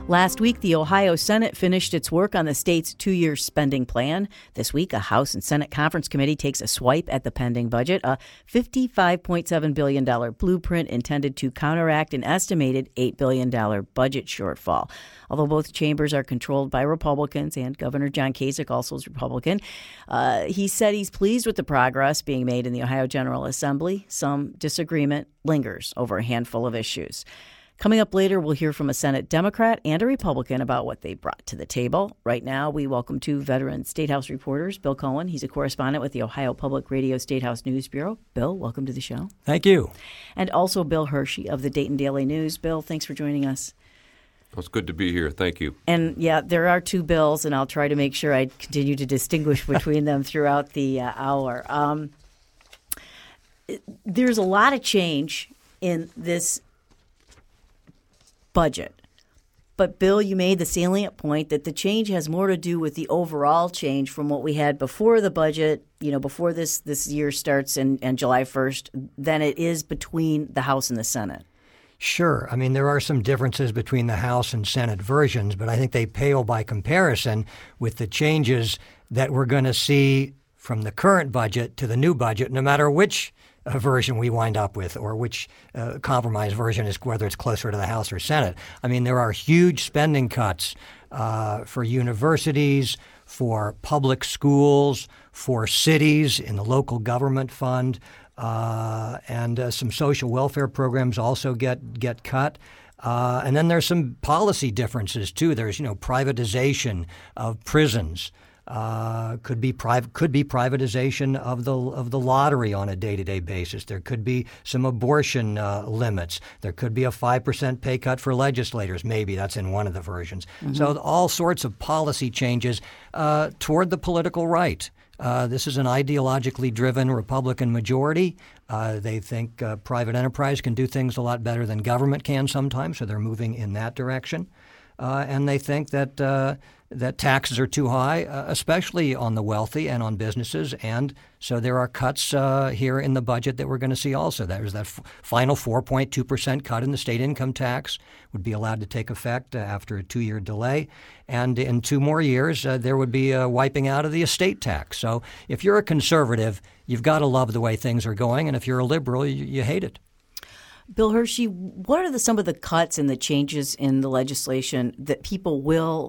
Last week, the Ohio Senate finished its work on the state's two-year spending plan. This week, a House and Senate Conference Committee takes a swipe at the pending budget, a $55.7 billion blueprint intended to counteract an estimated $8 billion budget shortfall. Although both chambers are controlled by Republicans and Governor John Kasich also is Republican, he said he's pleased with the progress being made in the Ohio General Assembly. Some disagreement lingers over a handful of issues. Coming up later, we'll hear from a Senate Democrat and a Republican about what they brought to the table. Right now, we welcome two veteran State House reporters. Bill Cohen, he's a correspondent with the Ohio Public Radio State House News Bureau. Bill, welcome to the show. Thank you. And also Bill Hershey of the Dayton Daily News. Bill, thanks for joining us. Well, it's good to be here. Thank you. And yeah, there are two bills, and I'll try to make sure I continue to distinguish between them throughout the hour. There's a lot of change in this budget. But, Bill, you made the salient point that the change has more to do with the overall change from what we had before the budget, before this year starts and July 1st, than it is between the House and the Senate. Sure. I mean, there are some differences between the House and Senate versions, but I think they pale by comparison with the changes that we're going to see from the current budget to the new budget, no matter which version we wind up with or which compromise version is, whether it's closer to the House or Senate. I mean, there are huge spending cuts for universities, for public schools, for cities in the local government fund, and some social welfare programs also get cut. And then there's some policy differences, too. There's, privatization of prisons. Could be privatization of the lottery on a day-to-day basis. There could be some abortion limits. There could be a 5% pay cut for legislators. Maybe that's in one of the versions. Mm-hmm. So all sorts of policy changes toward the political right. This is an ideologically driven Republican majority. They think private enterprise can do things a lot better than government can sometimes, so they're moving in that direction. And they think that taxes are too high, especially on the wealthy and on businesses. And so there are cuts here in the budget that we're going to see also. There's that final 4.2% cut in the state income tax would be allowed to take effect after a 2-year delay. And in 2 more years, there would be a wiping out of the estate tax. So if you're a conservative, you've got to love the way things are going. And if you're a liberal, you hate it. Bill Hershey, what are some of the cuts and the changes in the legislation that people will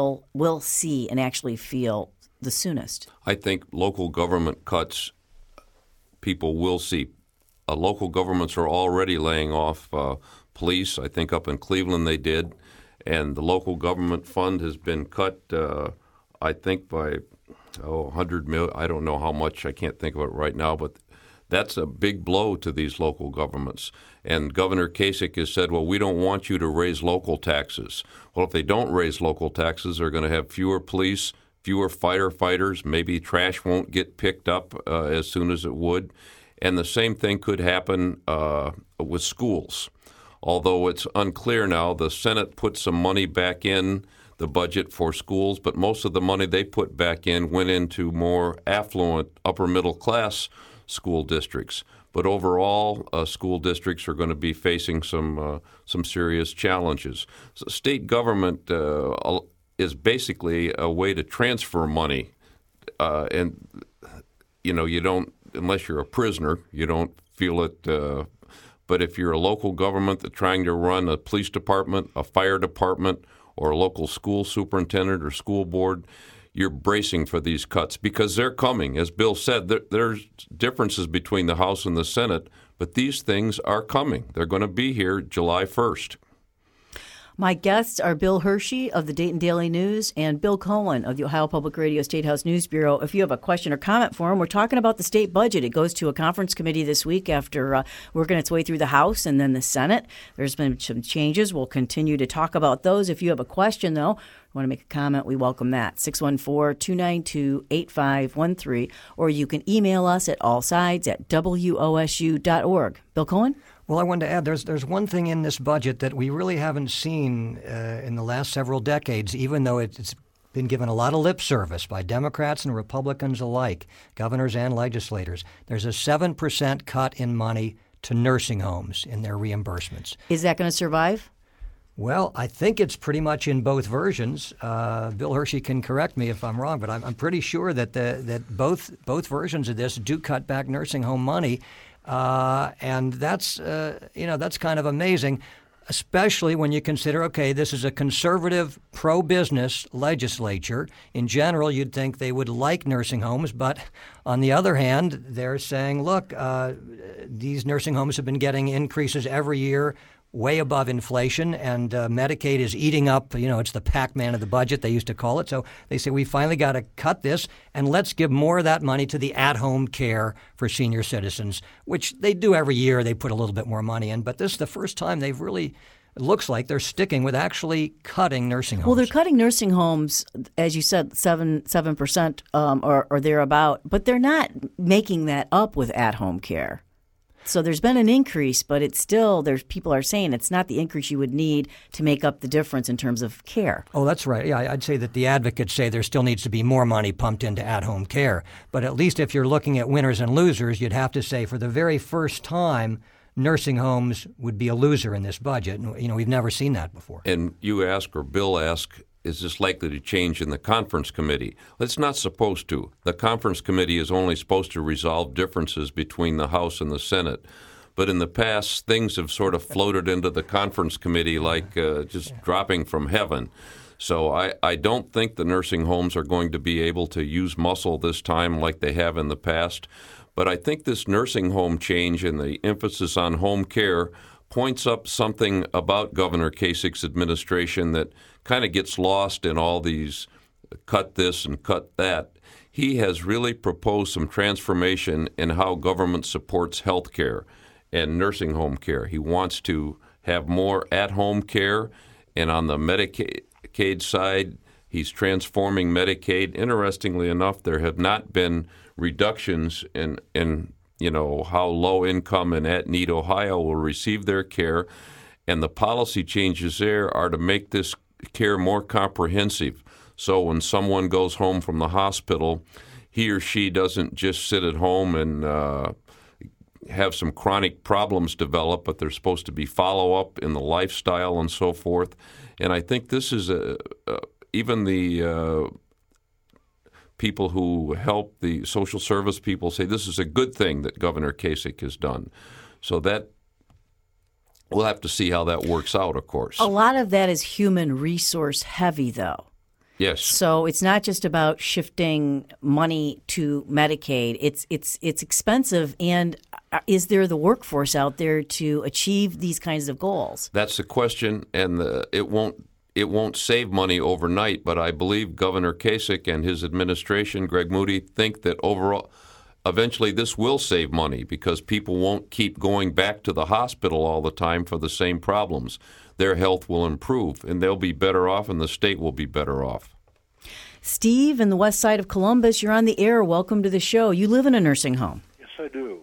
see and actually feel the soonest? I think local government cuts people will see. Local governments are already laying off police. I think up in Cleveland they did. And the local government fund has been cut, I think, by $100 million. I don't know how much. I can't think of it right now, but that's a big blow to these local governments. And Governor Kasich has said, well, we don't want you to raise local taxes. Well, if they don't raise local taxes, they're going to have fewer police, fewer firefighters. Maybe trash won't get picked up as soon as it would. And the same thing could happen with schools. Although it's unclear now, the Senate put some money back in the budget for schools, but most of the money they put back in went into more affluent, upper middle class school districts. But overall, school districts are going to be facing some serious challenges. So state government is basically a way to transfer money, and you don't, unless you're a prisoner, you don't feel it. But if you're a local government that's trying to run a police department, a fire department, or a local school superintendent or school board, you're bracing for these cuts because they're coming. As Bill said, there's differences between the House and the Senate, but these things are coming. They're going to be here July 1st. My guests are Bill Hershey of the Dayton Daily News and Bill Cohen of the Ohio Public Radio State House News Bureau. If you have a question or comment for them, we're talking about the state budget. It goes to a conference committee this week after working its way through the House and then the Senate. There's been some changes. We'll continue to talk about those. If you have a question, though, want to make a comment, we welcome that. 614-292-8513. Or you can email us at allsides@wosu.org. Bill Cohen? Well, I wanted to add, there's one thing in this budget that we really haven't seen in the last several decades, even though it's been given a lot of lip service by Democrats and Republicans alike, governors and legislators. There's a 7% cut in money to nursing homes in their reimbursements. Is that going to survive? Well, I think it's pretty much in both versions. Bill Hershey can correct me if I'm wrong, but I'm pretty sure that that both versions of this do cut back nursing home money, and that's that's kind of amazing, especially when you consider, okay, this is a conservative, pro-business legislature. In general, you'd think they would like nursing homes, but on the other hand, they're saying, look, these nursing homes have been getting increases every year, way above inflation, and Medicaid is eating up, it's the Pac-Man of the budget, they used to call it. So they say, we finally got to cut this, and let's give more of that money to the at-home care for senior citizens, which they do every year. They put a little bit more money in, but this is the first time they've really, it looks like they're sticking with actually cutting nursing homes. Well, they're cutting nursing homes, as you said, 7% or thereabout, but they're not making that up with at-home care. So there's been an increase, but it's still, people are saying it's not the increase you would need to make up the difference in terms of care. Oh, that's right. Yeah, I'd say that the advocates say there still needs to be more money pumped into at-home care. But at least if you're looking at winners and losers, you'd have to say for the very first time, nursing homes would be a loser in this budget. We've never seen that before. And you ask, or Bill asked, is this likely to change in the conference committee? It's not supposed to. The conference committee is only supposed to resolve differences between the House and the Senate. But in the past, things have sort of floated into the conference committee like just dropping from heaven. So I don't think the nursing homes are going to be able to use muscle this time like they have in the past. But I think this nursing home change and the emphasis on home care points up something about Governor Kasich's administration that kind of gets lost in all these cut this and cut that. He has really proposed some transformation in how government supports health care and nursing home care. He wants to have more at-home care, and on the Medicaid side, he's transforming Medicaid. Interestingly enough, there have not been reductions in how low income and at-need Ohio will receive their care, and the policy changes there are to make this care more comprehensive. So when someone goes home from the hospital, he or she doesn't just sit at home and have some chronic problems develop, but there's supposed to be follow-up in the lifestyle and so forth. And I think this is even the people who help the social service people say this is a good thing that Governor Kasich has done. So that we'll have to see how that works out, of course. A lot of that is human resource heavy, though. Yes. So it's not just about shifting money to Medicaid. It's expensive, and is there the workforce out there to achieve these kinds of goals? That's the question, and it won't save money overnight. But I believe Governor Kasich and his administration, Greg Moody, think that overall, eventually this will save money because people won't keep going back to the hospital all the time for the same problems. Their health will improve, and they'll be better off, and the state will be better off. Steve, in the west side of Columbus, you're on the air. Welcome to the show. You live in a nursing home. Yes, I do.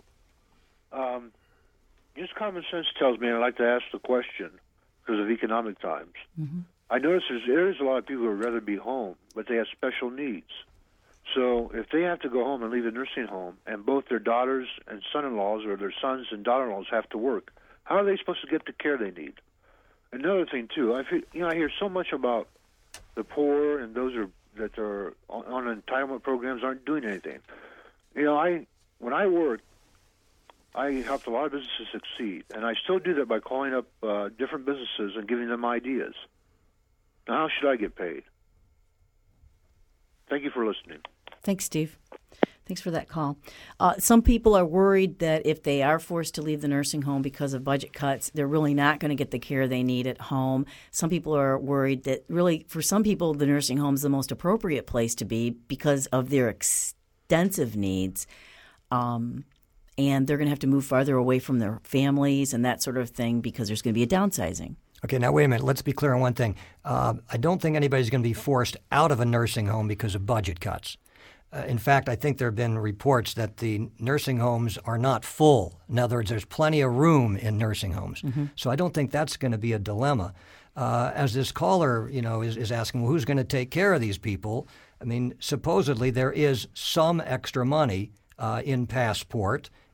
Just common sense tells me I'd like to ask the question because of economic times. Mm-hmm. I notice there's a lot of people who would rather be home, but they have special needs. So if they have to go home and leave a nursing home, and both their daughters and son-in-laws or their sons and daughter-in-laws have to work, how are they supposed to get the care they need? Another thing, too, I hear so much about the poor and those that are on entitlement programs aren't doing anything. When I worked, I helped a lot of businesses succeed, and I still do that by calling up different businesses and giving them ideas. Now, how should I get paid? Thank you for listening. Thanks, Steve. Thanks for that call. Some people are worried that if they are forced to leave the nursing home because of budget cuts, they're really not going to get the care they need at home. Some people are worried that really, for some people, the nursing home is the most appropriate place to be because of their extensive needs. And they're going to have to move farther away from their families and that sort of thing because there's going to be a downsizing. Okay, now wait a minute. Let's be clear on one thing. I don't think anybody's going to be forced out of a nursing home because of budget cuts. In fact, I think there have been reports that the nursing homes are not full. In other words, there's plenty of room in nursing homes. Mm-hmm. So I don't think that's going to be a dilemma. As this caller, is asking, well, who's going to take care of these people? I mean, supposedly there is some extra money in Passport,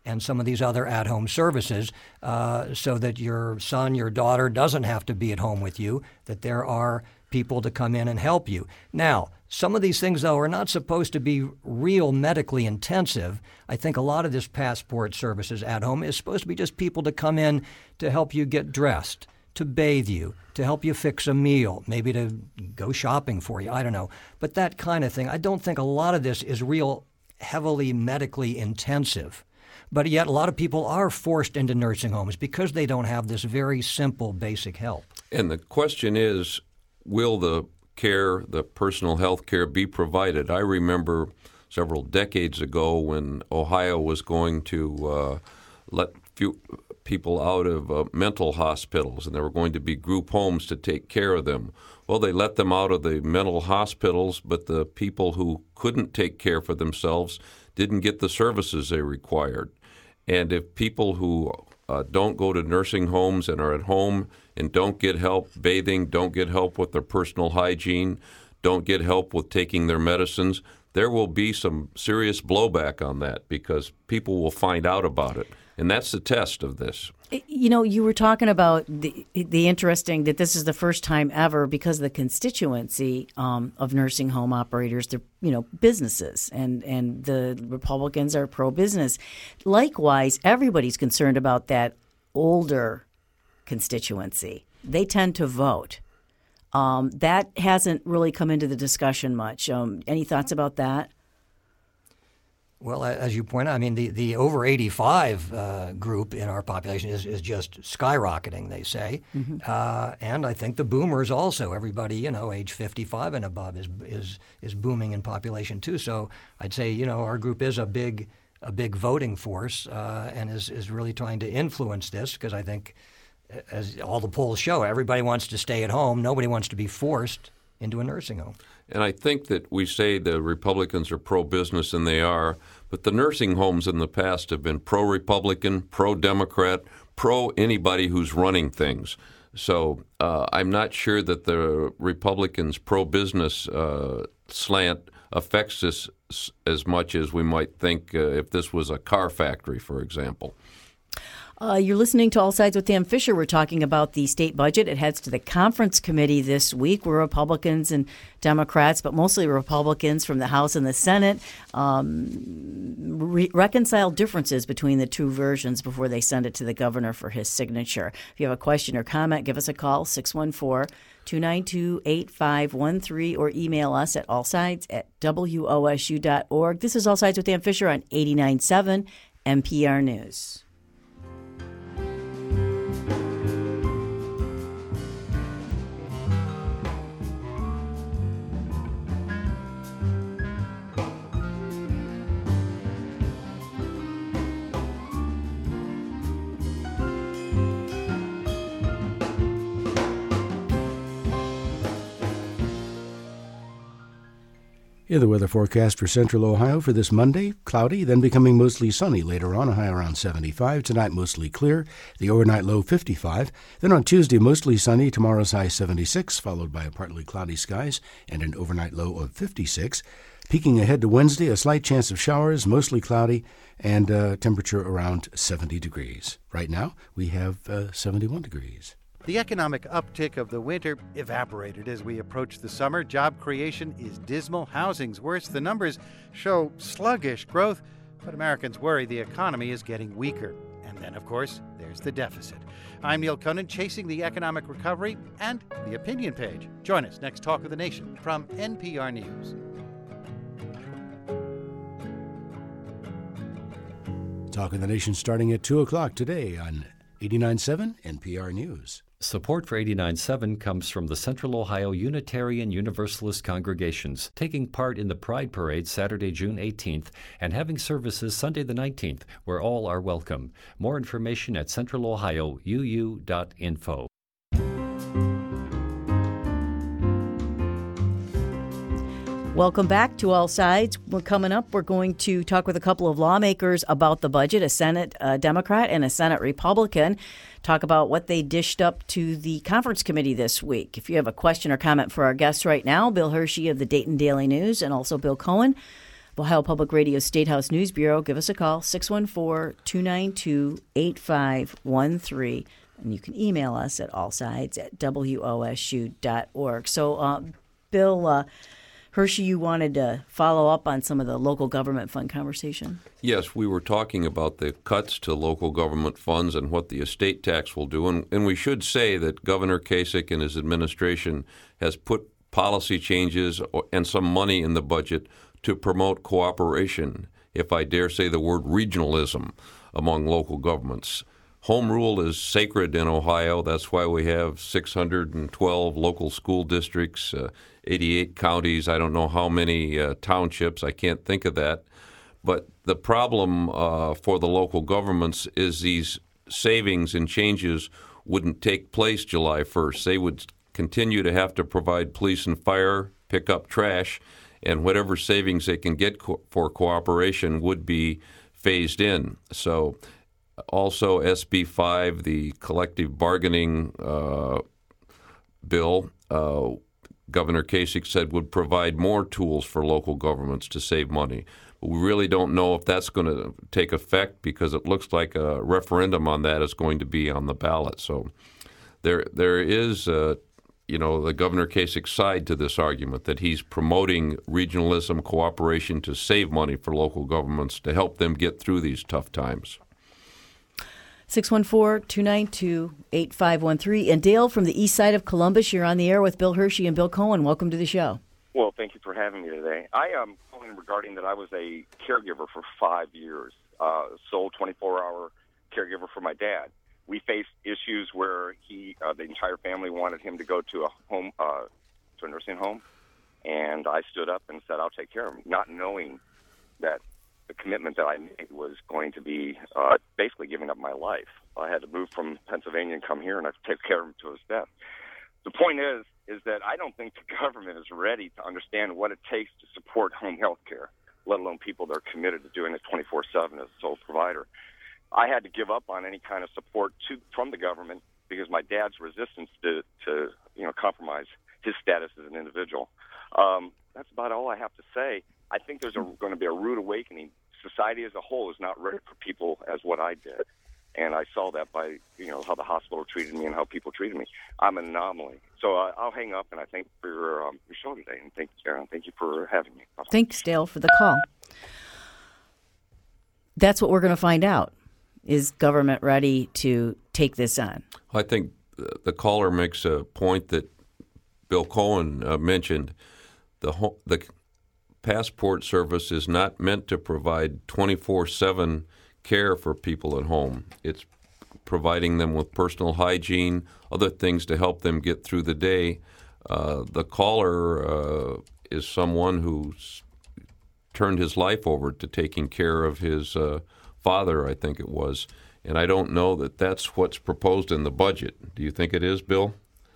and some of these other at-home services so that your son, your daughter doesn't have to be at home with you, that there are people to come in and help you. Now, some of these things, though, are not supposed to be real medically intensive. I think a lot of this passport services at home is supposed to be just people to come in to help you get dressed, to bathe you, to help you fix a meal, maybe to go shopping for you. I don't know. But that kind of thing, I don't think a lot of this is real heavily medically intensive. But yet a lot of people are forced into nursing homes because they don't have this very simple basic help. And the question is, will the care, the personal health care, be provided? I remember several decades ago when Ohio was going to let people out of mental hospitals, and there were going to be group homes to take care of them. Well, they let them out of the mental hospitals, but the people who couldn't take care for themselves didn't get the services they required. And if people who don't go to nursing homes and are at home and don't get help bathing, don't get help with their personal hygiene, don't get help with taking their medicines, there will be some serious blowback on that because people will find out about it. And that's the test of this. You know, you were talking about the interesting that this is the first time ever because of the constituency of nursing home operators, they're, businesses, and the Republicans are pro-business. Likewise, everybody's concerned about that older constituency. They tend to vote. That hasn't really come into the discussion much. Any thoughts about that? Well, as you point out, I mean, the over 85 group in our population is just skyrocketing, they say. Mm-hmm. And I think the boomers also, everybody, age 55 and above is booming in population too. So I'd say, our group is a big voting force and is really trying to influence this because I think, as all the polls show, everybody wants to stay at home. Nobody wants to be forced into a nursing home. And I think that we say the Republicans are pro-business, and they are, but the nursing homes in the past have been pro-Republican, pro-Democrat, pro-anybody who's running things. So I'm not sure that the Republicans' pro-business slant affects this as much as we might think if this was a car factory, for example. You're listening to All Sides with Dan Fisher. We're talking about the state budget. It heads to the conference committee this week, where Republicans and Democrats, but mostly Republicans from the House and the Senate, reconcile differences between the two versions before they send it to the governor for his signature. If you have a question or comment, give us a call, 614-292-8513, or email us at allsides@wosu.org. This is All Sides with Dan Fisher on 89.7 NPR News. Here the weather forecast for central Ohio for this Monday: cloudy, then becoming mostly sunny later on, a high around 75. Tonight, mostly clear, the overnight low 55. Then on Tuesday, mostly sunny, tomorrow's high 76, followed by a partly cloudy skies and an overnight low of 56. Peeking ahead to Wednesday, a slight chance of showers, mostly cloudy, and temperature around 70 degrees. Right now, we have 71 degrees. The economic uptick of the winter evaporated as we approach the summer. Job creation is dismal. Housing's worse. The numbers show sluggish growth, but Americans worry the economy is getting weaker. And then, of course, there's the deficit. I'm Neil Conan, chasing the economic recovery and the opinion page. Join us next Talk of the Nation from NPR News. Talk of the Nation starting at 2 o'clock today on 89.7 NPR News. Support for 89.7 comes from the Central Ohio Unitarian Universalist congregations, taking part in the Pride Parade Saturday, June 18th, and having services Sunday the 19th, where all are welcome. More information at centralohiouu.info. Welcome back to All Sides. Coming up, we're going to talk with a couple of lawmakers about the budget, a Senate Democrat and a Senate Republican, talk about what they dished up to the conference committee this week. If you have a question or comment for our guests right now, Bill Hershey of the Dayton Daily News and also Bill Cohen Ohio Public Radio State House News Bureau. Give us a call, 614-292-8513. And you can email us at allsides@wosu.org. So, Bill Hershey, you wanted to follow up on some of the local government fund conversation? Yes, we were talking about the cuts to local government funds and what the estate tax will do. And we should say that Governor Kasich and his administration has put policy changes and some money in the budget to promote cooperation, if I dare say the word regionalism, among local governments. Home rule is sacred in Ohio. That's why we have 612 local school districts, 88 counties. I don't know how many townships. I can't think of that. But the problem for the local governments is these savings and changes wouldn't take place July 1st. They would continue to have to provide police and fire, pick up trash, and whatever savings they can get for cooperation would be phased in. So also SB 5, the collective bargaining bill, Governor Kasich said would provide more tools for local governments to save money. But we really don't know if that's going to take effect because it looks like a referendum on that is going to be on the ballot. So there is the Governor Kasich side to this argument that he's promoting regionalism, cooperation to save money for local governments to help them get through these tough times. 614-292-8513. And Dale from the east side of Columbus, you're on the air with Bill Hershey and Bill Cohen. Welcome to the show. Well, thank you for having me today. I am calling regarding that I was a caregiver for 5 years, sole 24-hour caregiver for my dad. We faced issues where the entire family wanted him to go to a home, to a nursing home, and I stood up and said, I'll take care of him, not knowing that the commitment that I made was going to be basically giving up my life. I had to move from Pennsylvania and come here, and I take care of him to his death. The point is that I don't think the government is ready to understand what it takes to support home health care, let alone people that are committed to doing it 24/7 as a sole provider. I had to give up on any kind of support from the government because my dad's resistance to compromise his status as an individual. That's about all I have to say. I think there's going to be a rude awakening. Society as a whole is not ready for people as what I did. And I saw that by, how the hospital treated me and how people treated me. I'm an anomaly. So I'll hang up, and I thank you for your show today. And thank you, Karen. Thank you for having me. Bye-bye. Thanks, Dale, for the call. That's what we're going to find out. Is government ready to take this on? I think the caller makes a point that Bill Cohen mentioned. The passport service is not meant to provide 24/7 care for people at home. It's providing them with personal hygiene, other things to help them get through the day. The caller is someone who's turned his life over to taking care of his father, I think it was. And I don't know that that's what's proposed in the budget. Do you think it is, Bill?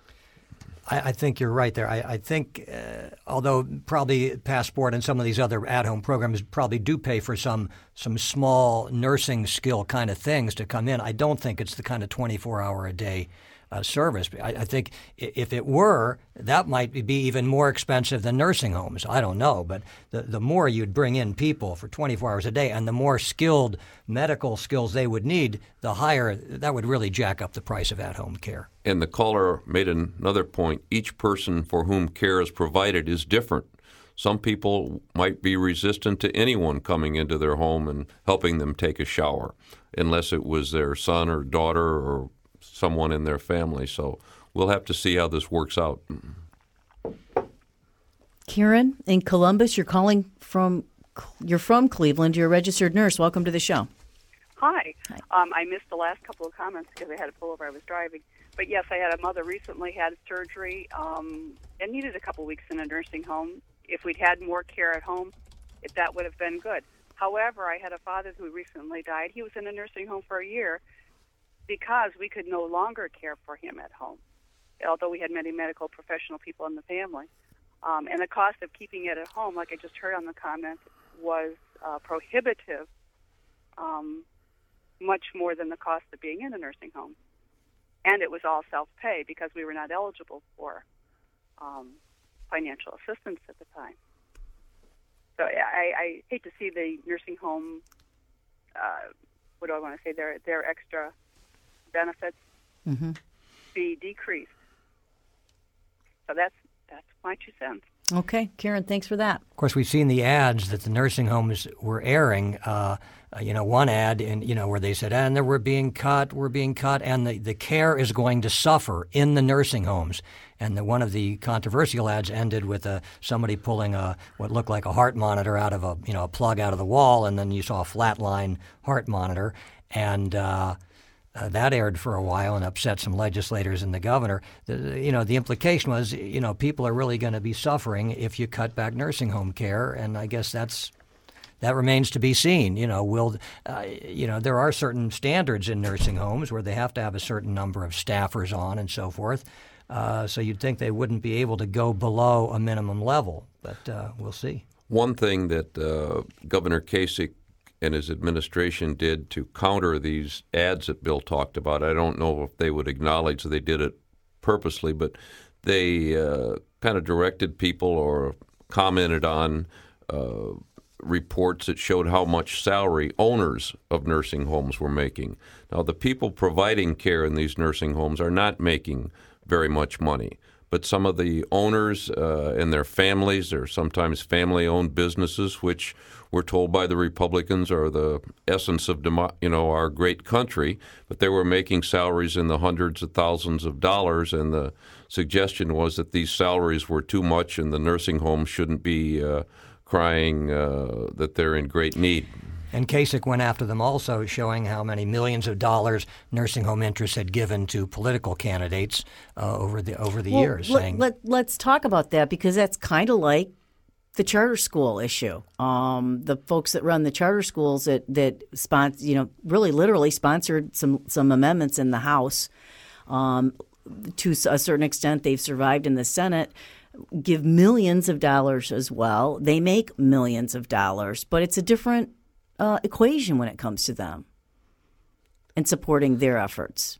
I think you're right there. I think, although probably Passport and some of these other at-home programs probably do pay for some small nursing skill kind of things to come in, I don't think it's the kind of 24-hour-a-day service. I think if it were, that might be even more expensive than nursing homes. I don't know, but the more you'd bring in people for 24 hours a day and the more skilled medical skills they would need, the higher that would really jack up the price of at-home care. And the caller made another point. Each person for whom care is provided is different. Some people might be resistant to anyone coming into their home and helping them take a shower, unless it was their son or daughter or someone in their family. So we'll have to see how this works out. Karen in Columbus, you're from Cleveland. You're a registered nurse. Welcome to the show. Hi. I missed the last couple of comments because I had to pull over. I was driving. But yes, I had a mother recently had surgery and needed a couple weeks in a nursing home. If we'd had more care at home, that would have been good. However, I had a father who recently died. He was in a nursing home for a year because we could no longer care for him at home, although we had many medical professional people in the family. And the cost of keeping it at home, like I just heard on the comment, was prohibitive, much more than the cost of being in a nursing home. And it was all self-pay because we were not eligible for financial assistance at the time. So I hate to see the nursing home, what do I want to say, their extra benefits be decreased. So that's my 2 cents. Okay, Karen, thanks for that. Of course, we've seen the ads that the nursing homes were airing. One ad where they said, and we're being cut, and the care is going to suffer in the nursing homes. And one of the controversial ads ended with somebody pulling what looked like a heart monitor out of a plug out of the wall, and then you saw a flatline heart monitor, and that aired for a while and upset some legislators and the governor. The implication was, people are really going to be suffering if you cut back nursing home care, and I guess that remains to be seen. There are certain standards in nursing homes where they have to have a certain number of staffers on and so forth. So you'd think they wouldn't be able to go below a minimum level, but we'll see. One thing that Governor Kasich and his administration did to counter these ads that Bill talked about, I don't know if they would acknowledge they did it purposely, but they kind of directed people or commented on reports that showed how much salary owners of nursing homes were making. Now, the people providing care in these nursing homes are not making very much money, but some of the owners and their families, or sometimes family-owned businesses, which we're told by the Republicans are the essence of our great country, but they were making salaries in the hundreds of thousands of dollars, and the suggestion was that these salaries were too much and the nursing homes shouldn't be crying that they're in great need. And Kasich went after them also, showing how many millions of dollars nursing home interests had given to political candidates over the years. Let's talk about that, because that's kind of like the charter school issue. The folks that run the charter schools that sponsor, really literally sponsored some amendments in the House. To a certain extent, they've survived in the Senate. Give millions of dollars as well. They make millions of dollars, but it's a different equation when it comes to them and supporting their efforts.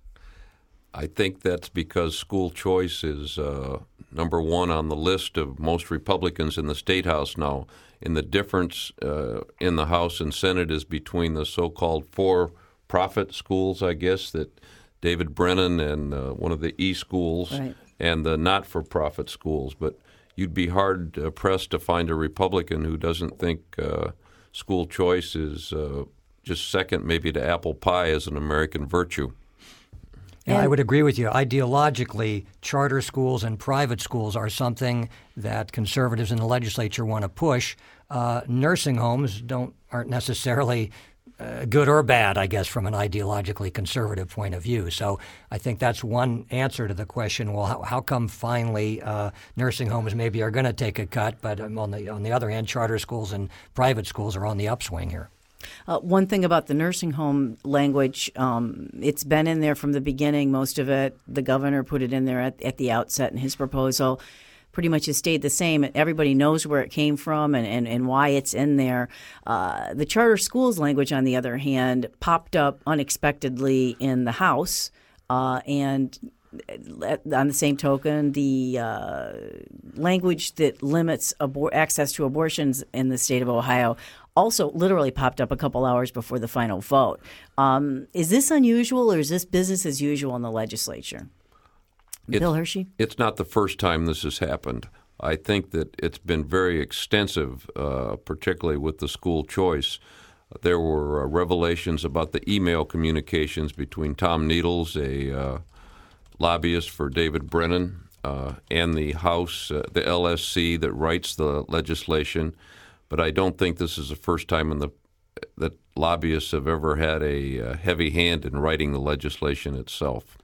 I think that's because school choice is number one on the list of most Republicans in the State House now. And the difference in the House and Senate is between the so-called for-profit schools, I guess, that David Brennan and one of the e-schools, right, and the not-for-profit schools. But you'd be hard-pressed to find a Republican who doesn't think school choice is just second maybe to apple pie as an American virtue. Yeah, I would agree with you. Ideologically, charter schools and private schools are something that conservatives in the legislature want to push. Nursing homes aren't necessarily good or bad, I guess, from an ideologically conservative point of view. So I think that's one answer to the question, well, how come finally nursing homes maybe are going to take a cut, but on the other hand, charter schools and private schools are on the upswing here. One thing about the nursing home language, it's been in there from the beginning, most of it. The governor put it in there at the outset in his proposal. Pretty much has stayed the same. Everybody knows where it came from and why it's in there. The charter schools language, on the other hand, popped up unexpectedly in the House. And on the same token, the language that limits access to abortions in the state of Ohio also literally popped up a couple hours before the final vote. Is this unusual, or is this business as usual in the legislature? Bill Hershey? It's not the first time this has happened. I think that it's been very extensive, particularly with the school choice. There were revelations about the email communications between Tom Needles, a lobbyist for David Brennan, and the House, the LSC that writes the legislation. But I don't think this is the first time that lobbyists have ever had a heavy hand in writing the legislation itself.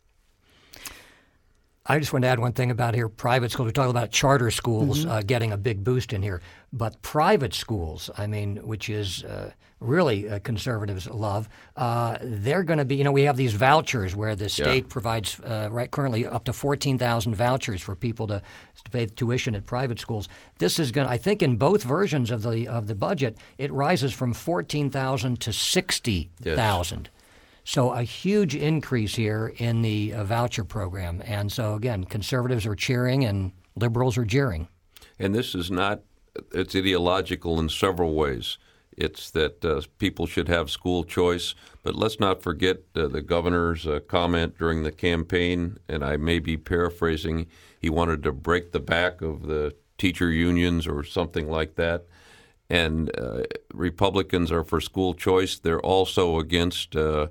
I just want to add one thing about here, private schools. We talk about charter schools getting a big boost in here. But private schools, which is really conservatives love, they're going to be, we have these vouchers where the state provides currently up to 14,000 vouchers for people to pay tuition at private schools. This is going to, I think in both versions of the budget, it rises from 14,000 to 60,000. Yes. So a huge increase here in the voucher program. And so, again, conservatives are cheering and liberals are jeering. And this is not it's ideological in several ways. It's that people should have school choice, but let's not forget the governor's comment during the campaign, and I may be paraphrasing, he wanted to break the back of the teacher unions or something like that. And Republicans are for school choice. They're also against the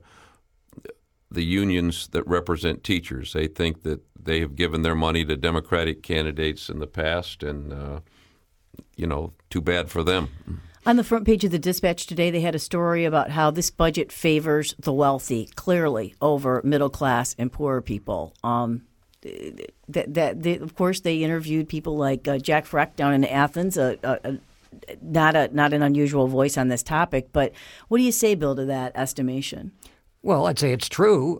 unions that represent teachers. They think that they have given their money to Democratic candidates in the past, and, too bad for them. On the front page of the Dispatch today, they had a story about how this budget favors the wealthy, clearly, over middle class and poorer people. Of course, they interviewed people like Jack Freck down in Athens, not an unusual voice on this topic. But what do you say, Bill, to that estimation? Well, I'd say it's true.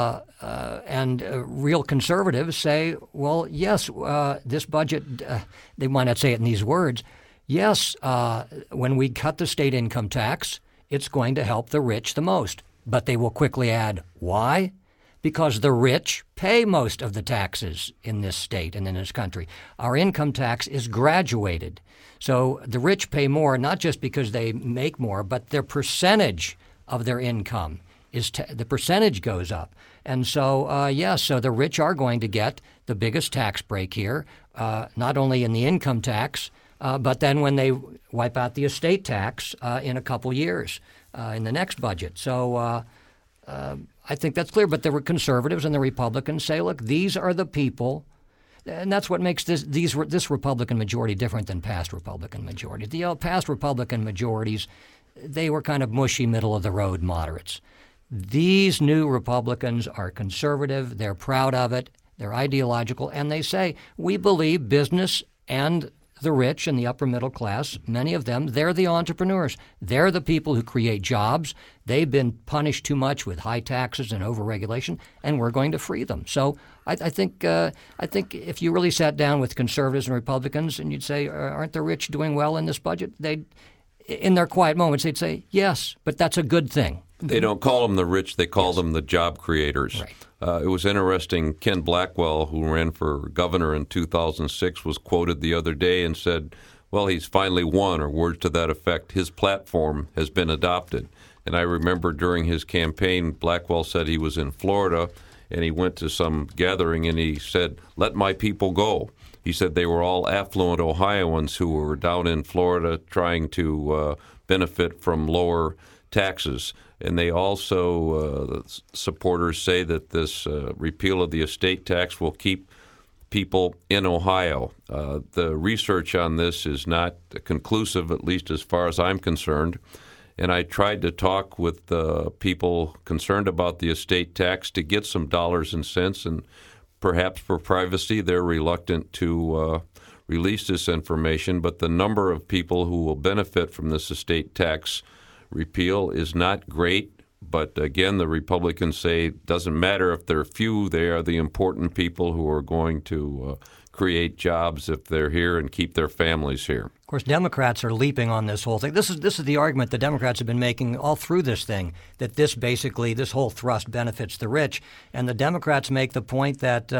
And real conservatives say, well, yes, this budget, they might not say it in these words. Yes, when we cut the state income tax, it's going to help the rich the most. But they will quickly add, why? Because the rich pay most of the taxes in this state and in this country. Our income tax is graduated. So the rich pay more, not just because they make more, but their percentage of their income the percentage goes up. And so, so the rich are going to get the biggest tax break here, not only in the income tax, but then when they wipe out the estate tax in a couple years in the next budget. So I think that's clear. But the conservatives and the Republicans say, look, these are the people, and that's what makes this Republican majority different than past Republican majorities. The past Republican majorities, they were kind of mushy, middle-of-the-road moderates. These new Republicans are conservative. They're proud of it. They're ideological. And they say, we believe business and the rich and the upper middle class, many of them, they're the entrepreneurs. They're the people who create jobs. They've been punished too much with high taxes and overregulation, and we're going to free them. So I think if you really sat down with conservatives and Republicans and you'd say, aren't the rich doing well in this budget? In their quiet moments, they'd say, yes, but that's a good thing. They don't call them the rich, they call them the job creators. Right. It was interesting, Ken Blackwell, who ran for governor in 2006, was quoted the other day and said, well, he's finally won, or words to that effect. His platform has been adopted. And I remember during his campaign, Blackwell said he was in Florida, and he went to some gathering, and he said, let my people go. He said they were all affluent Ohioans who were down in Florida trying to benefit from lower taxes. And they also, supporters say that this repeal of the estate tax will keep people in Ohio. The research on this is not conclusive, at least as far as I'm concerned. And I tried to talk with people concerned about the estate tax to get some dollars and cents. And perhaps for privacy, they're reluctant to release this information. But the number of people who will benefit from this estate tax repeal is not great, but again, the Republicans say it doesn't matter if they're few, they are the important people who are going to create jobs if they're here and keep their families here. Of course, Democrats are leaping on this whole thing. This is the argument the Democrats have been making all through this thing, that this whole thrust benefits the rich. And the Democrats make the point that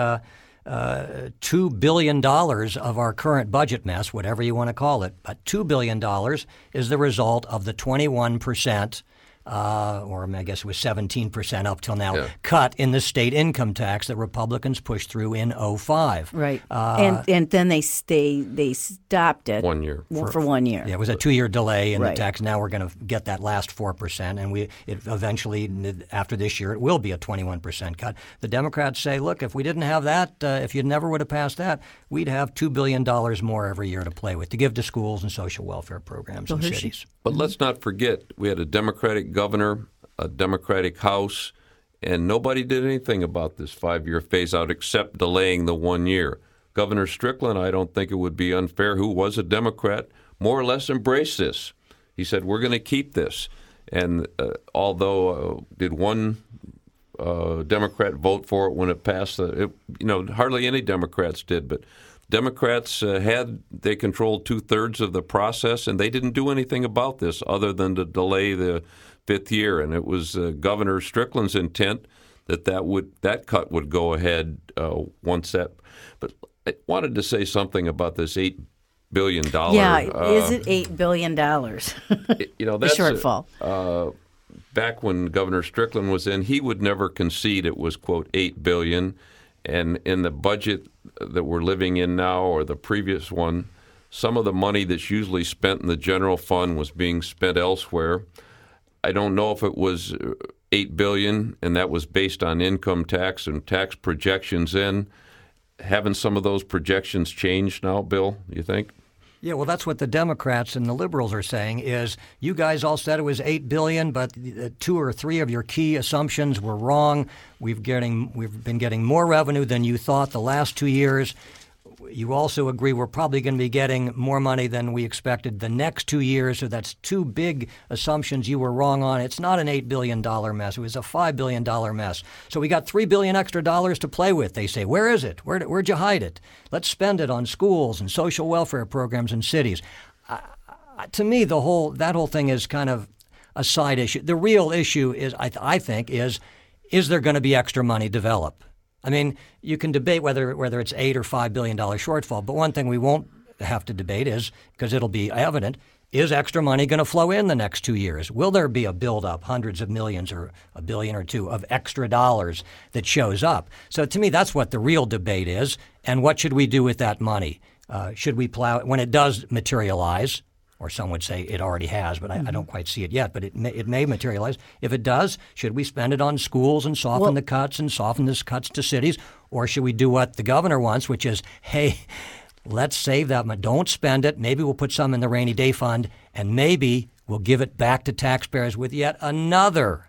$2 billion of our current budget mess, whatever you want to call it, but $2 billion is the result of the 21%, or I guess it was 17% up till now, cut in the state income tax that Republicans pushed through in 2005. Right. And then they stopped it. 1 year. For 1 year. Yeah, it was a 2-year delay in the tax. Now we're going to get that last 4%, and it eventually, after this year, it will be a 21% cut. The Democrats say, look, if we didn't have that, if you never would have passed that, we'd have $2 billion more every year to play with, to give to schools and social welfare programs in cities. But let's not forget, we had a Democratic governor, a Democratic House, and nobody did anything about this 5-year phase-out except delaying the 1 year. Governor Strickland, I don't think it would be unfair, who was a Democrat, more or less embraced this. He said, we're going to keep this. And although did one Democrat vote for it when it passed, hardly any Democrats did, but Democrats they controlled 2/3 of the process, and they didn't do anything about this other than to delay the 5th year. And it was Governor Strickland's intent that cut would go ahead once that. But I wanted to say something about this $8 billion. Yeah, is it $8 billion? That's the shortfall. Back when Governor Strickland was in, he would never concede it was, quote, $8 billion. And in the budget that we're living in now, or the previous one, some of the money that's usually spent in the general fund was being spent elsewhere. I don't know if it was $8 billion, and that was based on income tax and tax projections in. Haven't some of those projections changed now, Bill, you think? Yeah, well, that's what the Democrats and the liberals are saying is you guys all said it was $8 billion, but 2 or 3 of your key assumptions were wrong. We've been getting more revenue than you thought the last 2 years. You also agree we're probably going to be getting more money than we expected the next 2 years. So that's 2 big assumptions you were wrong on. It's not an $8 billion mess. It was a $5 billion mess. So we got $3 billion extra dollars to play with. They say, where is it? Where'd you hide it? Let's spend it on schools and social welfare programs in cities. To me, that whole thing is kind of a side issue. The real issue is, I think, is there going to be extra money developed? I mean, you can debate whether it's $8 or $5 billion shortfall, but one thing we won't have to debate is, because it'll be evident, is extra money going to flow in the next 2 years? Will there be a buildup, hundreds of millions or $1 billion or $2 billion of extra dollars that shows up? So to me, that's what the real debate is. And what should we do with that money? Should we plow it when it does materialize? Or some would say it already has, but I don't quite see it yet. But it may materialize. If it does, should we spend it on schools and soften the cuts and soften the cuts to cities? Or should we do what the governor wants, which is, hey, let's save that money. Don't spend it. Maybe we'll put some in the rainy day fund, and maybe we'll give it back to taxpayers with yet another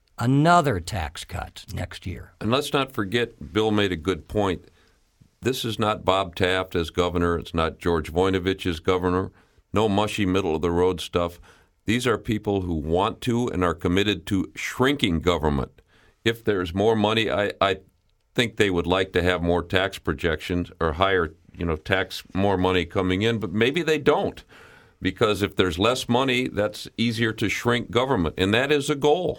tax cut next year. And let's not forget, Bill made a good point. This is not Bob Taft as governor. It's not George Voinovich as governor. No mushy middle-of-the-road stuff. These are people who want to and are committed to shrinking government. If there's more money, I think they would like to have more tax projections or higher, more money coming in, but maybe they don't. Because if there's less money, that's easier to shrink government, and that is a goal.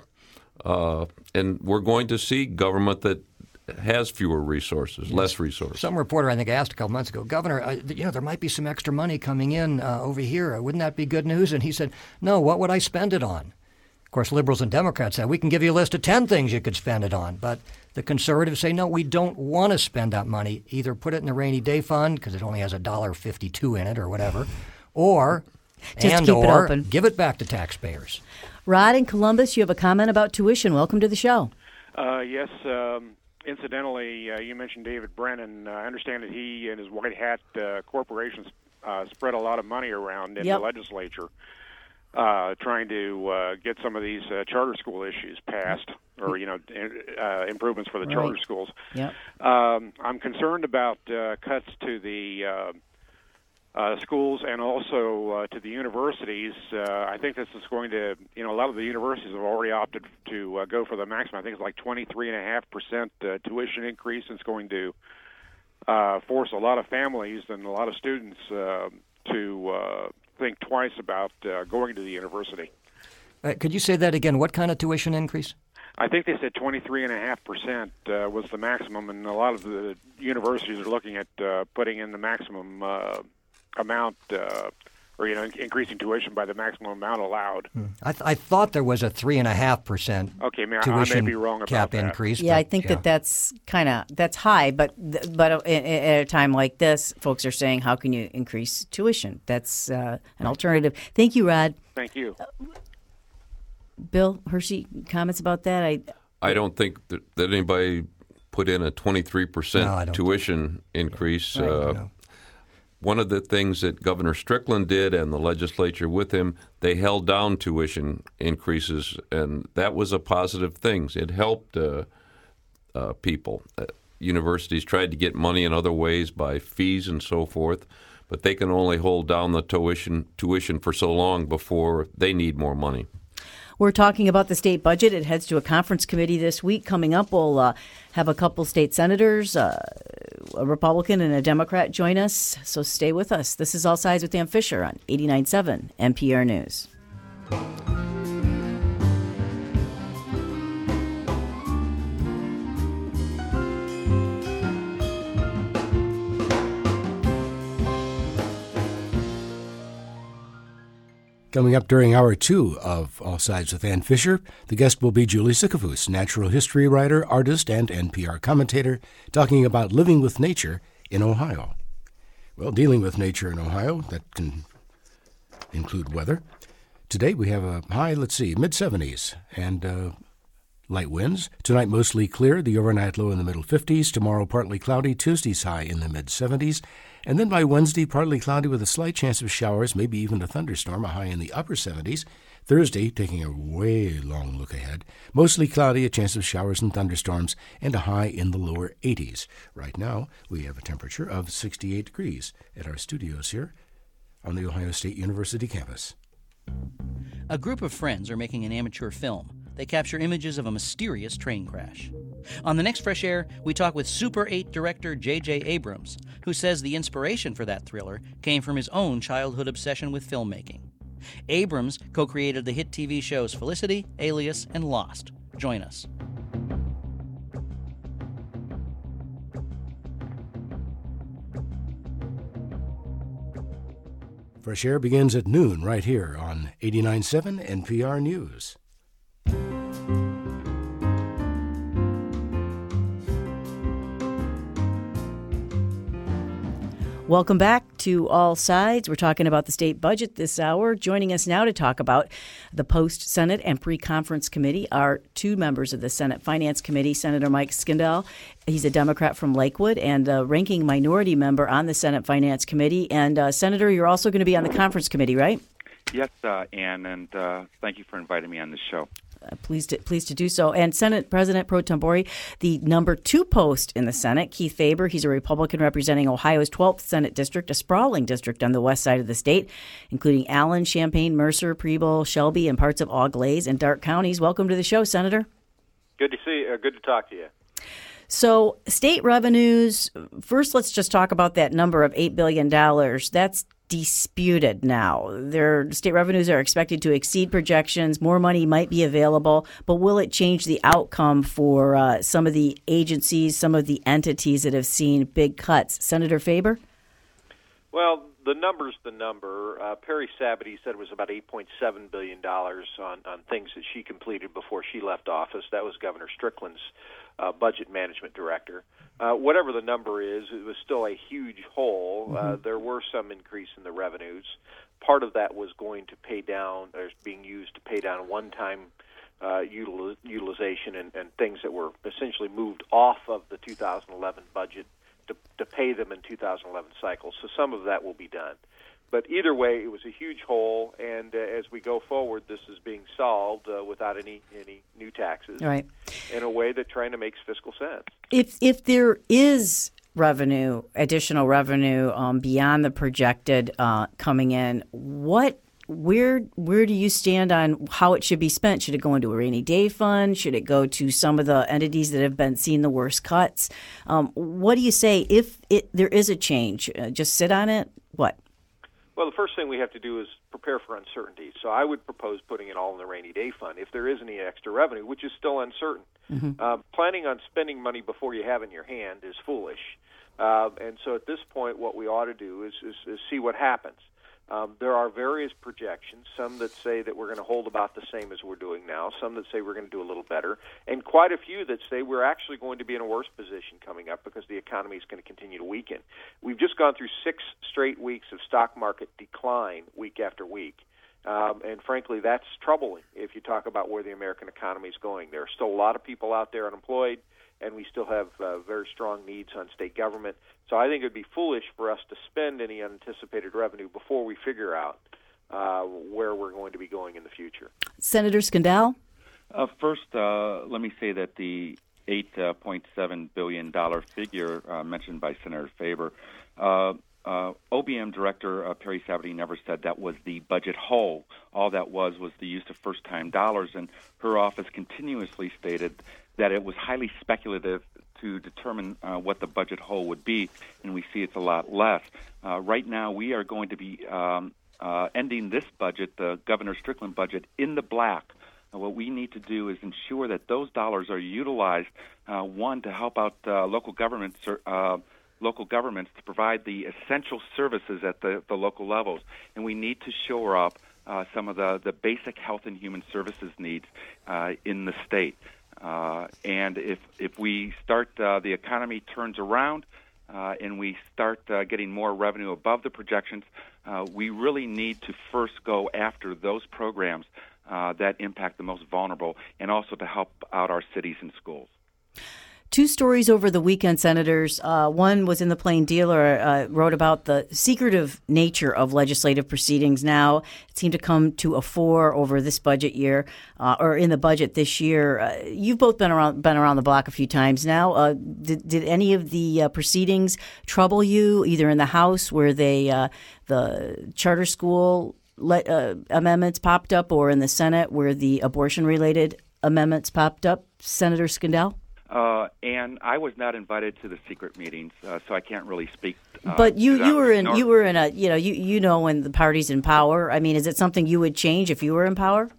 And we're going to see government that has fewer resources, less resources. Some reporter, I think, asked a couple months ago, Governor, there might be some extra money coming in over here. Wouldn't that be good news? And he said, no, what would I spend it on? Of course, liberals and Democrats said, we can give you a list of 10 things you could spend it on. But the conservatives say, no, we don't want to spend that money. Either put it in the rainy day fund, because it only has $1.52 in it or whatever, or give it back to taxpayers. Rod in Columbus, you have a comment about tuition. Welcome to the show. Yes. Incidentally, you mentioned David Brennan. I understand that he and his white hat corporations spread a lot of money around in the legislature trying to get some of these charter school issues passed or, improvements for the charter schools. Yep. I'm concerned about cuts to the schools and also to the universities. I think this is going to, a lot of the universities have already opted to go for the maximum. I think it's like 23.5% tuition increase. It's going to force a lot of families and a lot of students to think twice about going to the university. Could you say that again? What kind of tuition increase? I think they said 23.5% was the maximum, and a lot of the universities are looking at putting in the maximum amount, or increasing tuition by the maximum amount allowed. I thought there was a 3.5% tuition I may be wrong about cap that. increase. Yeah, I think that's high, but at a time like this, folks are saying, how can you increase tuition? That's an alternative. Thank you, Rod. Thank you. Bill Hershey, comments about that? I don't think that anybody put in a 23% tuition increase. No. One of the things that Governor Strickland did and the legislature with him, they held down tuition increases, and that was a positive thing. It helped people. Universities tried to get money in other ways by fees and so forth, but they can only hold down the tuition for so long before they need more money. We're talking about the state budget. It heads to a conference committee this week. Coming up, we'll have a couple state senators, a Republican and a Democrat, join us. So stay with us. This is All Sides with Dan Fisher on 89.7 NPR News. Coming up during Hour 2 of All Sides with Ann Fisher, the guest will be Julie Sickafus, natural history writer, artist, and NPR commentator, talking about living with nature in Ohio. Well, dealing with nature in Ohio, that can include weather. Today we have a high, mid-70s, and light winds. Tonight mostly clear, the overnight low in the middle 50s. Tomorrow partly cloudy, Tuesday's high in the mid-70s. And then by Wednesday, partly cloudy with a slight chance of showers, maybe even a thunderstorm, a high in the upper 70s. Thursday, taking a way long look ahead, mostly cloudy, a chance of showers and thunderstorms, and a high in the lower 80s. Right now, we have a temperature of 68 degrees at our studios here on the Ohio State University campus. A group of friends are making an amateur film. They capture images of a mysterious train crash. On the next Fresh Air, we talk with Super 8 director J.J. Abrams, who says the inspiration for that thriller came from his own childhood obsession with filmmaking. Abrams co-created the hit TV shows Felicity, Alias, and Lost. Join us. Fresh Air begins at noon right here on 89.7 NPR News. Welcome back to All Sides. We're talking about the state budget this hour. Joining us now to talk about the post-Senate and pre-conference committee are two members of the Senate Finance Committee, Senator Mike Skindell. He's a Democrat from Lakewood and a ranking minority member on the Senate Finance Committee. And Senator, you're also going to be on the conference committee, right? Yes, Ann, and thank you for inviting me on this show. Pleased to do so. And Senate President Pro Tempore, the number 2 post in the Senate, Keith Faber, he's a Republican representing Ohio's 12th Senate district, a sprawling district on the west side of the state, including Allen, Champaign, Mercer, Preble, Shelby, and parts of Auglaize and Darke counties. Welcome to the show, Senator. Good to see you. Good to talk to you. So state revenues, first let's just talk about that number of $8 billion. That's disputed now. Their state revenues are expected to exceed projections. More money might be available, but will it change the outcome for some of the agencies, some of the entities that have seen big cuts? Senator Faber? Well, the number's the number. Perry Sabity said it was about $8.7 billion on things that she completed before she left office. That was Governor Strickland's budget management director. Whatever the number is, it was still a huge hole. There were some increase in the revenues. Part of that was going to pay down, or being used to pay down one-time utilization and things that were essentially moved off of the 2011 budget to pay them in 2011 cycles. So some of that will be done. But either way, it was a huge hole, and as we go forward, this is being solved without any new taxes, right, in a way that trying to makes fiscal sense. If there is revenue, additional revenue beyond the projected coming in, where do you stand on how it should be spent? Should it go into a rainy day fund? Should it go to some of the entities that have been seeing the worst cuts? What do you say if there is a change? Just sit on it? What? Well, the first thing we have to do is prepare for uncertainty. So I would propose putting it all in the rainy day fund if there is any extra revenue, which is still uncertain. Planning on spending money before you have it in your hand is foolish. And so at this point, what we ought to do is see what happens. There are various projections, some that say that we're going to hold about the same as we're doing now, some that say we're going to do a little better, and quite a few that say we're actually going to be in a worse position coming up because the economy is going to continue to weaken. We've just gone through 6 straight weeks of stock market decline week after week. And frankly, that's troubling if you talk about where the American economy is going. There are still a lot of people out there unemployed, and we still have very strong needs on state government. So I think it would be foolish for us to spend any unanticipated revenue before we figure out where we're going to be going in the future. Senator Skindell? First, let me say that the $8.7 billion figure mentioned by Senator Faber, OBM Director Perry Sabity never said that was the budget hole. All that was the use of first-time dollars, and her office continuously stated that it was highly speculative to determine what the budget hole would be, and we see it's a lot less. Right now, we are going to be ending this budget, the Governor Strickland budget, in the black. What we need to do is ensure that those dollars are utilized, one, to help out local governments to provide the essential services at the local levels. And we need to shore up some of the basic health and human services needs in the state. And if we start, the economy turns around and we start getting more revenue above the projections, we really need to first go after those programs that impact the most vulnerable, and also to help out our cities and schools. Two stories over the weekend, Senators. One was in the Plain Dealer, wrote about the secretive nature of legislative proceedings now. It seemed to come to a fore over this budget year, or in the budget this year. You've both been around the block a few times now. Did any of the proceedings trouble you, either in the House where the charter school amendments popped up, or in the Senate where the abortion-related amendments popped up? Senator Skandal? And I was not invited to the secret meetings, so I can't really speak. But you were in a you know when the party's in power. I mean, is it something you would change if you were in power?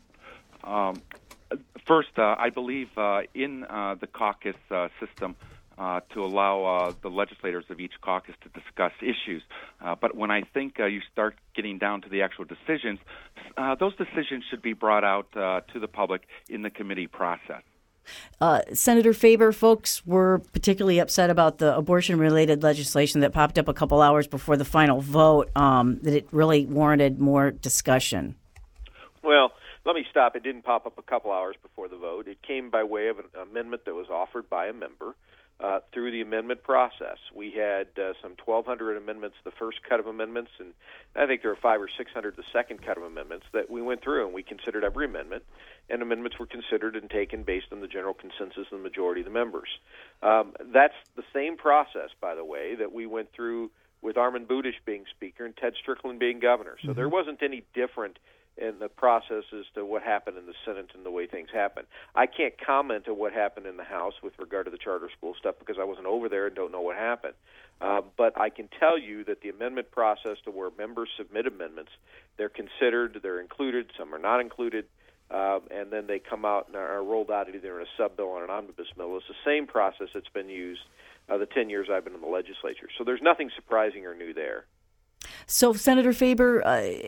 First, I believe in the caucus system to allow the legislators of each caucus to discuss issues. But when I think you start getting down to the actual decisions, those decisions should be brought out to the public in the committee process. Senator Faber, folks were particularly upset about the abortion-related legislation that popped up a couple hours before the final vote, that it really warranted more discussion. Well, let me stop. It didn't pop up a couple hours before the vote. It came by way of an amendment that was offered by a member through the amendment process. We had some 1,200 amendments, the first cut of amendments, and I think there were 500 or 600 the second cut of amendments that we went through, and we considered every amendment, and amendments were considered and taken based on the general consensus of the majority of the members. That's the same process, by the way, that we went through with Armond Budish being Speaker and Ted Strickland being Governor. So there wasn't any different in the process as to what happened in the Senate and the way things happened. I can't comment on what happened in the House with regard to the charter school stuff because I wasn't over there and don't know what happened. But I can tell you that the amendment process to where members submit amendments, they're considered, they're included, some are not included, and then they come out and are rolled out either in a sub-bill or an omnibus bill. It's the same process that's been used the 10 years I've been in the legislature. So there's nothing surprising or new there. So, Senator Faber,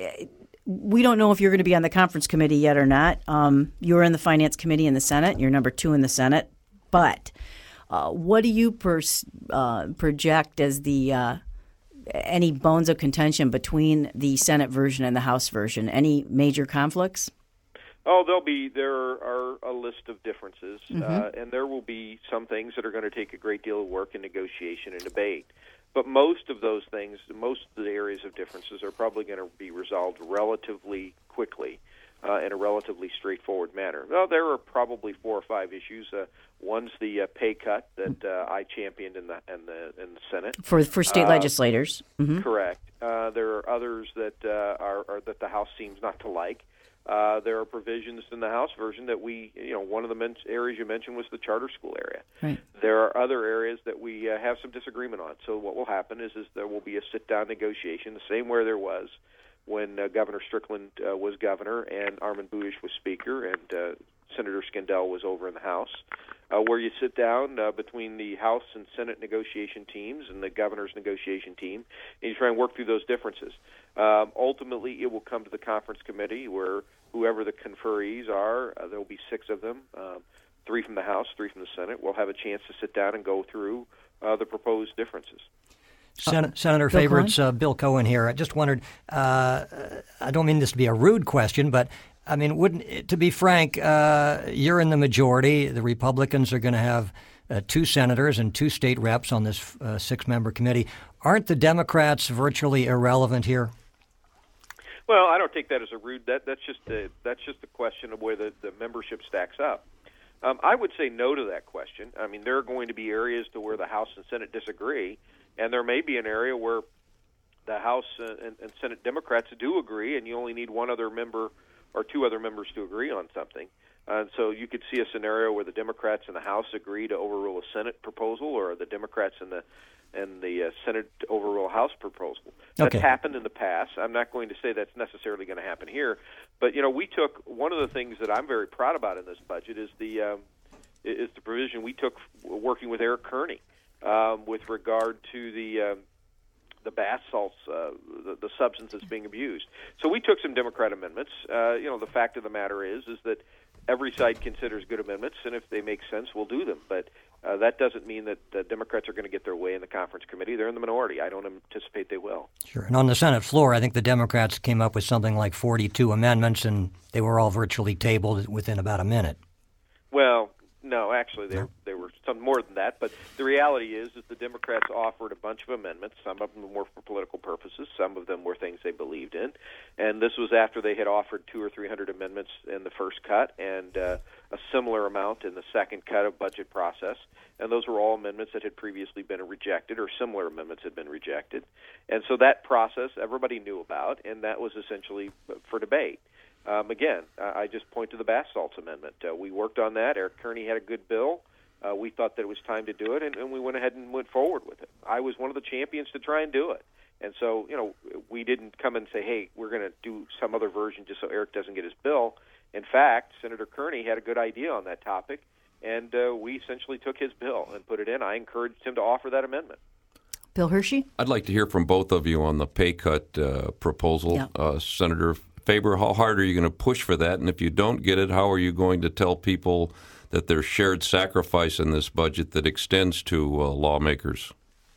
we don't know if you're going to be on the conference committee yet or not. You're in the Finance Committee in the Senate. You're number 2 in the Senate. But what do you project as the any bones of contention between the Senate version and the House version? Any major conflicts? Oh, there are a list of differences, and there will be some things that are going to take a great deal of work and negotiation and debate. But most of those things, most of the areas of differences are probably going to be resolved relatively quickly in a relatively straightforward manner. Well, there are probably 4 or 5 issues. One's the pay cut that I championed in the Senate for state legislators. Correct. There are others that are that the House seems not to like. There are provisions in the House version that one of the areas you mentioned was the charter school area. Right. There are other areas that we have some disagreement on. So what will happen is there will be a sit-down negotiation, the same way there was when Governor Strickland was governor and Armond Budish was Speaker and Senator Skandal was over in the House, where you sit down between the House and Senate negotiation teams and the governor's negotiation team, and you try and work through those differences. Ultimately, it will come to the conference committee where whoever the conferees are, there will be 6 of them, 3 from the House, 3 from the Senate. We'll have a chance to sit down and go through the proposed differences. Senator Faber, it's Bill Cohen here. I just wondered, I don't mean this to be a rude question, but I mean, to be frank, you're in the majority. The Republicans are going to have 2 senators and 2 state reps on this 6-member committee. Aren't the Democrats virtually irrelevant here? Well, I don't take that as a rude. That's just a question of where the membership stacks up. I would say no to that question. I mean, there are going to be areas to where the House and Senate disagree, and there may be an area where the House and Senate Democrats do agree, and you only need 1 other member or 2 other members to agree on something. And so you could see a scenario where the Democrats in the House agree to overrule a Senate proposal, or the Democrats in the Senate to overrule a House proposal. That's happened in the past. I'm not going to say that's necessarily going to happen here, but we took one of the things that I'm very proud about in this budget is the provision we took working with Eric Kearney with regard to the the bath salts, the substance that's being abused. So we took some Democrat amendments. The fact of the matter is that every side considers good amendments, and if they make sense, we'll do them. But that doesn't mean that Democrats are going to get their way in the conference committee. They're in the minority. I don't anticipate they will. Sure. And on the Senate floor, I think the Democrats came up with something like 42 amendments, and they were all virtually tabled within about a minute. Well, no, actually, there were some more than that. But the reality is the Democrats offered a bunch of amendments. Some of them were for political purposes. Some of them were things they believed in. And this was after they had offered 200 or 300 amendments in the first cut and a similar amount in the second cut of budget process. And those were all amendments that had previously been rejected, or similar amendments had been rejected. And so that process everybody knew about, and that was essentially for debate. Again, I just point to the bath salts amendment. We worked on that. Eric Kearney had a good bill. We thought that it was time to do it, and we went ahead and went forward with it. I was one of the champions to try and do it. And so, we didn't come and say, hey, we're going to do some other version just so Eric doesn't get his bill. In fact, Senator Kearney had a good idea on that topic, and we essentially took his bill and put it in. I encouraged him to offer that amendment. Bill Hershey? I'd like to hear from both of you on the pay cut proposal. Yeah. Senator Faber, how hard are you going to push for that? And if you don't get it, how are you going to tell people that there's shared sacrifice in this budget that extends to lawmakers?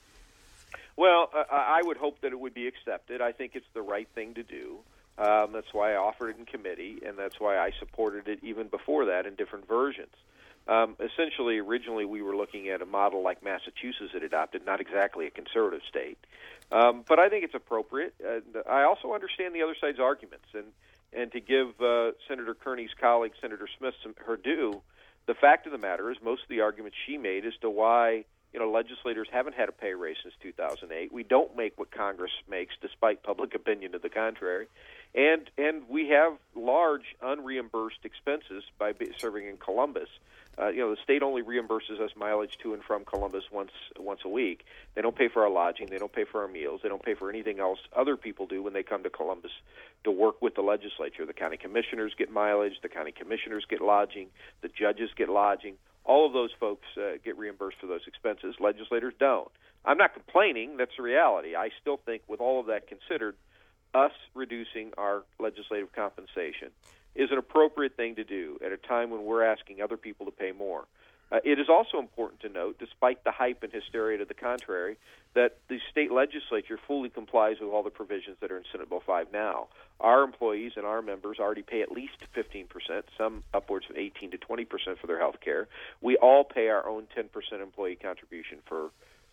Well, I would hope that it would be accepted. I think it's the right thing to do. That's why I offered it in committee, and that's why I supported it even before that in different versions. Essentially, originally we were looking at a model like Massachusetts had adopted, not exactly a conservative state. But I think it's appropriate. I also understand the other side's arguments. And to give Senator Kearney's colleague, Senator Smith, her due, the fact of the matter is most of the arguments she made as to why legislators haven't had a pay raise since 2008. We don't make what Congress makes, despite public opinion to the contrary. And we have large unreimbursed expenses by serving in Columbus. The state only reimburses us mileage to and from Columbus once a week. They don't pay for our lodging. They don't pay for our meals. They don't pay for anything else other people do when they come to Columbus to work with the legislature. The county commissioners get mileage. The county commissioners get lodging. The judges get lodging. All of those folks get reimbursed for those expenses. Legislators don't. I'm not complaining. That's the reality. I still think, with all of that considered, us reducing our legislative compensation is an appropriate thing to do at a time when we're asking other people to pay more. It is also important to note, despite the hype and hysteria to the contrary, that the state legislature fully complies with all the provisions that are in Senate Bill 5 now. Our employees and our members already pay at least 15%, some upwards of 18 to 20% for their health care. We all pay our own 10% employee contribution for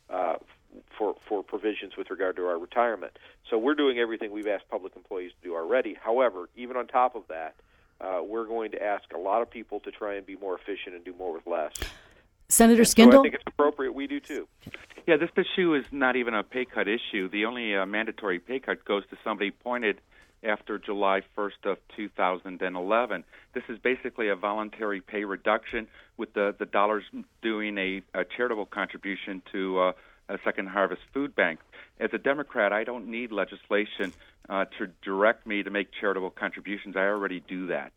provisions with regard to our retirement. So we're doing everything we've asked public employees to do already. However, even on top of that, we're going to ask a lot of people to try and be more efficient and do more with less. Senator Skindle? So I think it's appropriate. We do, too. Yeah, this issue is not even a pay cut issue. The only mandatory pay cut goes to somebody appointed after July 1st of 2011. This is basically a voluntary pay reduction with the dollars doing a charitable contribution to a Second Harvest Food Bank. As a Democrat, I don't need legislation to direct me to make charitable contributions. I already do that.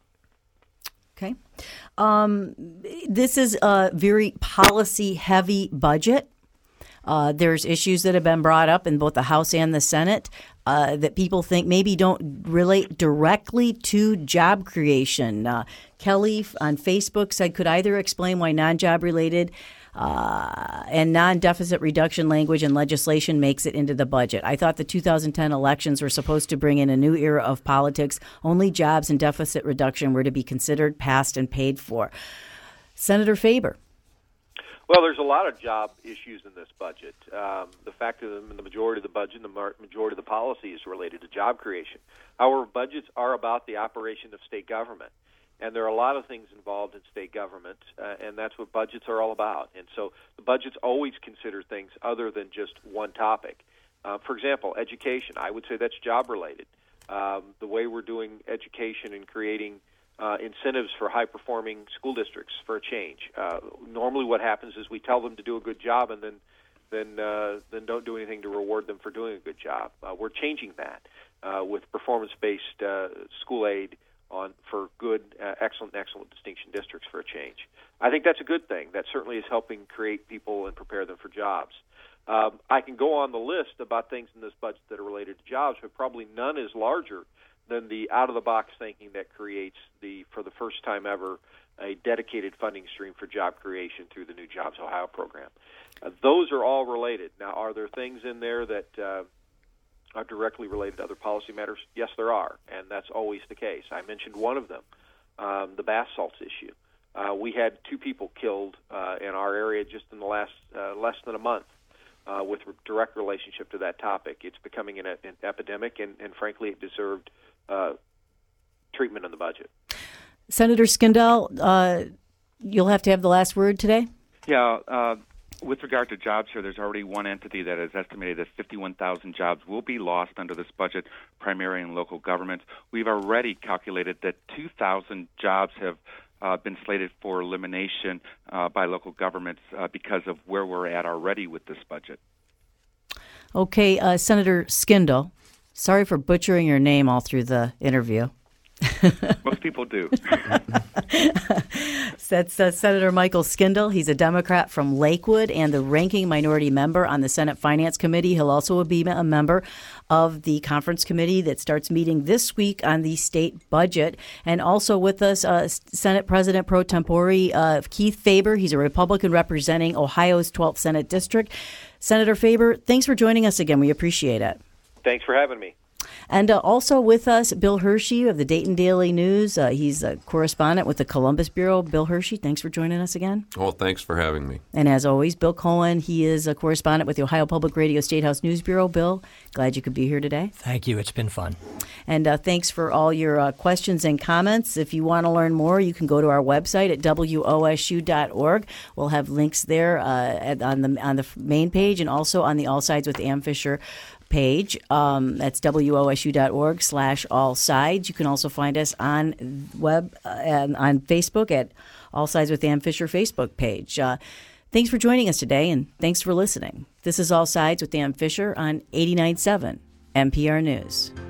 Okay. This is a very policy-heavy budget. There's issues that have been brought up in both the House and the Senate that people think maybe don't relate directly to job creation. Kelly on Facebook said, could either explain why non-job related and non-deficit reduction language and legislation makes it into the budget? I thought the 2010 elections were supposed to bring in a new era of politics. Only jobs and deficit reduction were to be considered, passed, and paid for. Senator Faber. Well, there's a lot of job issues in this budget. The fact of the majority of the budget, the majority of the policy is related to job creation. Our budgets are about the operation of state government. And there are a lot of things involved in state government, and that's what budgets are all about. And so the budgets always consider things other than just one topic. For example, education, I would say that's job-related. The way we're doing education and creating incentives for high-performing school districts for a change. Normally what happens is we tell them to do a good job and then don't do anything to reward them for doing a good job. We're changing that with performance-based school aid for good, excellent distinction districts for a change. I think that's a good thing. That certainly is helping create people and prepare them for jobs. I can go on the list about things in this budget that are related to jobs, but probably none is larger than the out-of-the-box thinking that creates, for the first time ever, a dedicated funding stream for job creation through the new Jobs Ohio program. Those are all related. Now, are there things in there that are directly related to other policy matters? Yes, there are, and that's always the case. I mentioned one of them, the bath salts issue. We had 2 people killed in our area just in the last less than a month with direct relationship to that topic. It's becoming an epidemic, and frankly, it deserved treatment in the budget. Senator Skindell, you'll have to have the last word today. Yeah, with regard to jobs here, there's already one entity that has estimated that 51,000 jobs will be lost under this budget, primarily in local governments. We've already calculated that 2,000 jobs have been slated for elimination by local governments because of where we're at already with this budget. Okay, Senator Skindell, sorry for butchering your name all through the interview. Most people do. That's Senator Michael Skindell. He's a Democrat from Lakewood and the ranking minority member on the Senate Finance Committee. He'll also be a member of the conference committee that starts meeting this week on the state budget. And also with us, Senate President pro tempore Keith Faber. He's a Republican representing Ohio's 12th Senate District. Senator Faber, thanks for joining us again. We appreciate it. Thanks for having me. And also with us, Bill Hershey of the Dayton Daily News. He's a correspondent with the Columbus Bureau. Bill Hershey, thanks for joining us again. Oh, thanks for having me. And as always, Bill Cohen. He is a correspondent with the Ohio Public Radio State House News Bureau. Bill, glad you could be here today. Thank you. It's been fun. And thanks for all your questions and comments. If you want to learn more, you can go to our website at wosu.org. We'll have links there on the main page and also on the All Sides with Ann Fisher page. That's wosu.org/all sides. You can also find us on web and on Facebook at All Sides with Ann Fisher Facebook page. Thanks for joining us today, and thanks for listening. This is All Sides with Ann Fisher on 89.7 NPR News.